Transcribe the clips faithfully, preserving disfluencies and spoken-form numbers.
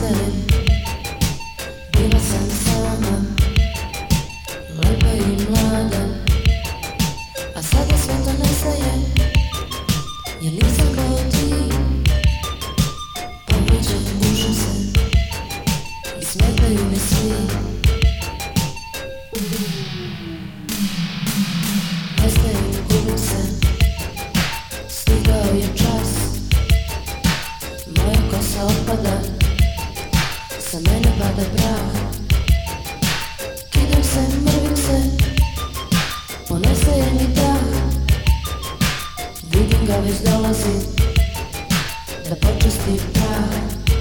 nestajem, bila sam sama, lepa i mlada, a sada sve to nestaje, jer nisam kao ti. Poveđam, bušim se i smetaju mi svi. Nestajem, gubim se, stigao je čas, moja kosa opada, sa mene pada prah. Kidam se, mrvim se, ponestaje mi dah. Vidim ga već dolazi, da počasti prah.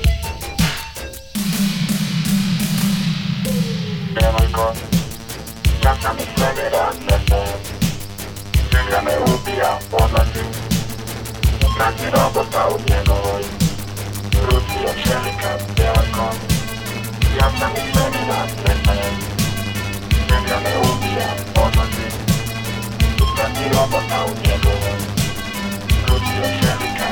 Devojko, ja sam iz svemira nestajem, zemlja me ubija, odlazim, prati robota u njegovoj ruci od čelika. Devojko, ja sam iz svemira nestajem, zemlja me ubija, odlazim, prati robota u njegovoj ruci od čelika.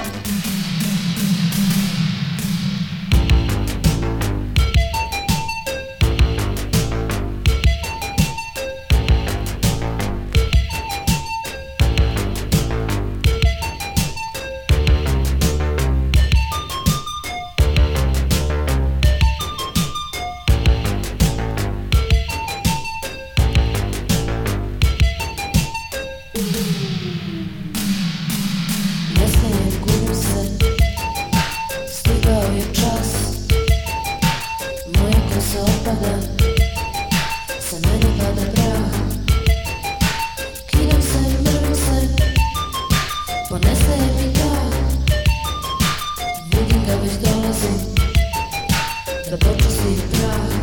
Nestajem, gubim se, stigao je čas, moja kosa opada, sa mene pada prah. Kidam se, mrvim se, ponestaje mi dah. Vidim ga već dolazi, da počasti prah.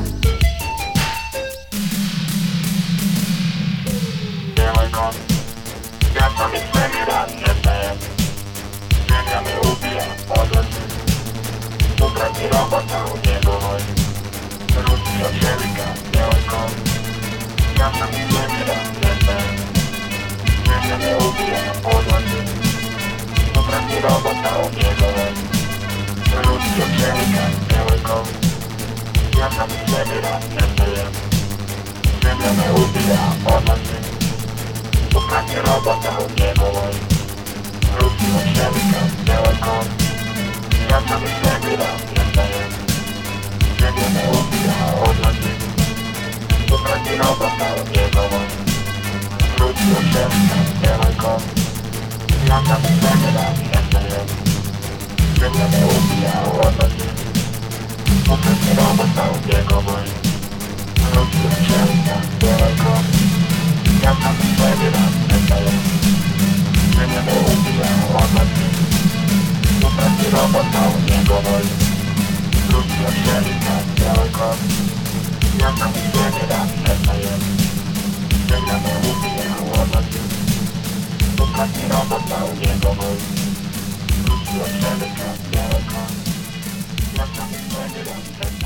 Devojko, ja sam iz svemira nestajem, zemlja me ubija, odlazim, ukrati robota u njegovoj ruci od čelika. Devojko, ja sam iz svemira nestajem, zemlja me ubija, odlazim, ukrati robota u njegovoj ruci od čelika. Devojko, ja sam iz svemira nestajem, zemlja me ubija, odlazim, ukrati robota u njegovoj ruci od čelika. Devojko, ja sam iz svemira nestajem, zemlja me ubija, odlazim, ukrati robota u njegovoj ruci od čelika. Devojko, ja sam iz svemira nestajem, zemlja me ubija, odlazim, ukrati robota u njegovoj ruci od čelika. Devojko, ja sam iz svemira nestajem, zemlja me ubija, odlazim, ukrati robota u njegovoj ruci od čelika. Devojko, ja sam iz svemira nestajem, zemlja me ubija, odlazim, ukrati robota u njegovoj ruci od čelika. Devojko, ja sam iz svemira nestajem.